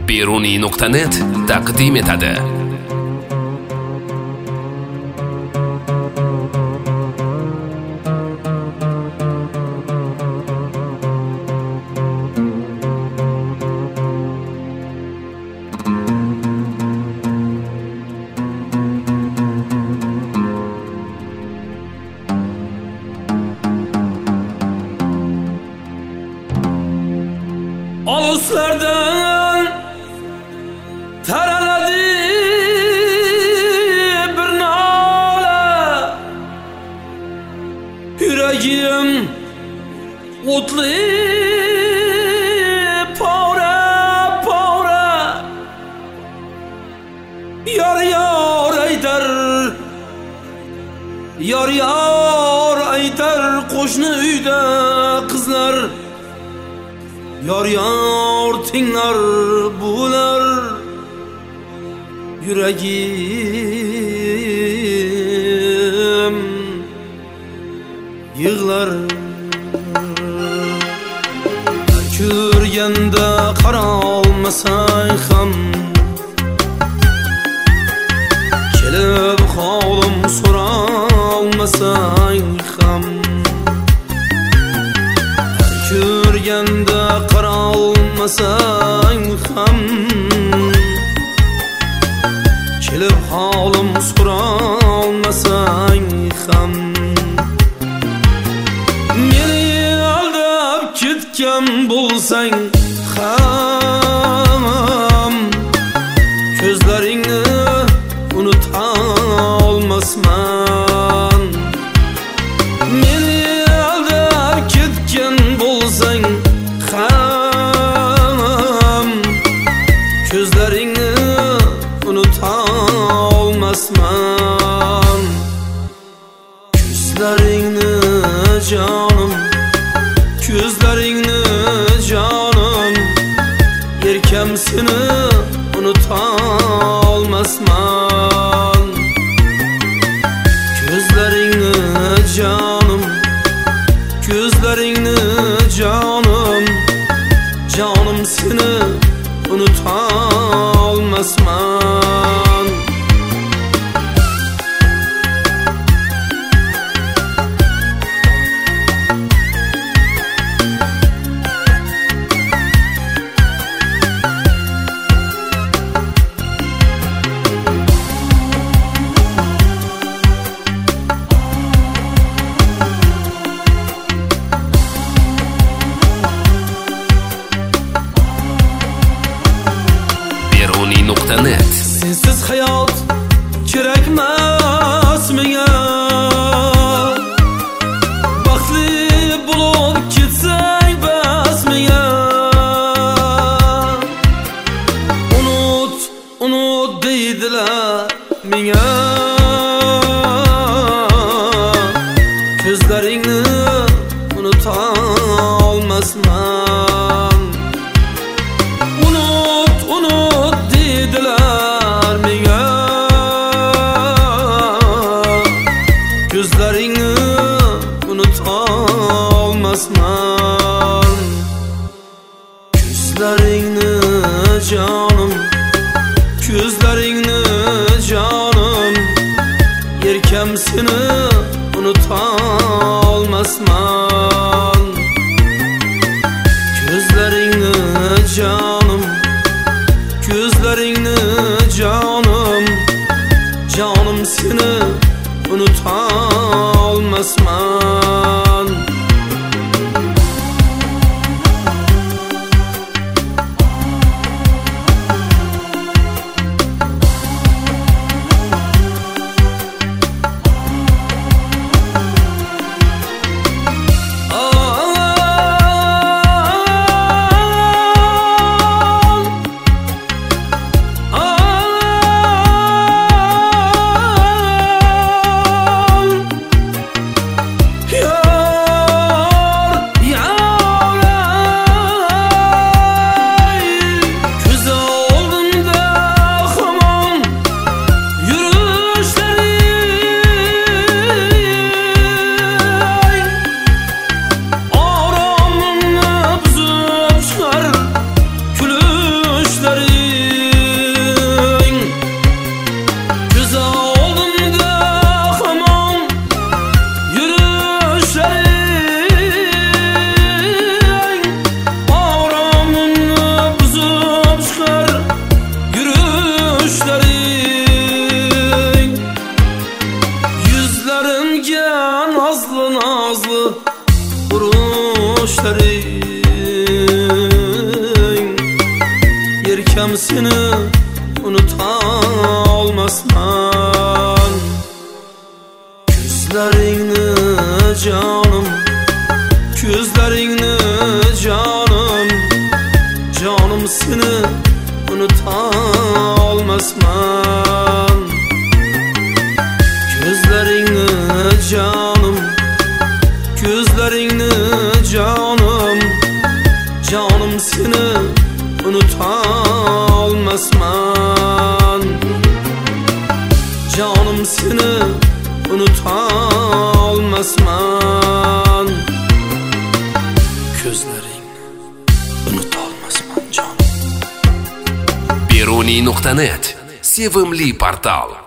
Beruniy.net taqdim etadi. Oluslardan taraladı bir nala, yüreğim otlu pora pora, yar yar aytar, yar yar aytar qo'shni uyda qizlar. Yar yar tinglar bular, yüreğim yığlar. Ko'rganda qaralmasang ham, kelib holim so'ralmasang ham, ko'rganda qaralmasang ham, kelib holim so'ralmasang ham, meni aldab ketgan bo'lsang ham, ko'zlaringni unuta olmasman. Meni aldab ketgan bo'lsang ham, ko'zlaringni unuta olmasman. Ko'zlaringni jonim, ko'zlaringni jonim, yerkam seni unuta olmasman. Ko'zlaringni jonim, ko'zlaringni jonim, jonim seni unuta olmasman. Beruniy.net. Sensiz hayot kerakmas menga, baxtli bo'lib ketsang bas menga. Unut, unut deydilar menga, ko'zlaringni unuta olmasman. Unut, unut deydilar menga, ko'zlaringni unuta olmasman. Ko'zlaringni jonim, ko'zlaringni jonim, yerkam seni unuta olmasman. Ko'zlaringni jonim, ko'zlaringni jonim, jonim seni unuta olmasman. Yeah. Yerkem seni unuta olmasman. Gözlerini canım, gözlerini canım, canım seni unuta olmasman. Gözlerini canım, gözlerini canım, canım seni unuta olmasman. Canım seni unuta olmasman. Gözlerini unuta olmasman canım. Beruniy.net sevimli portal.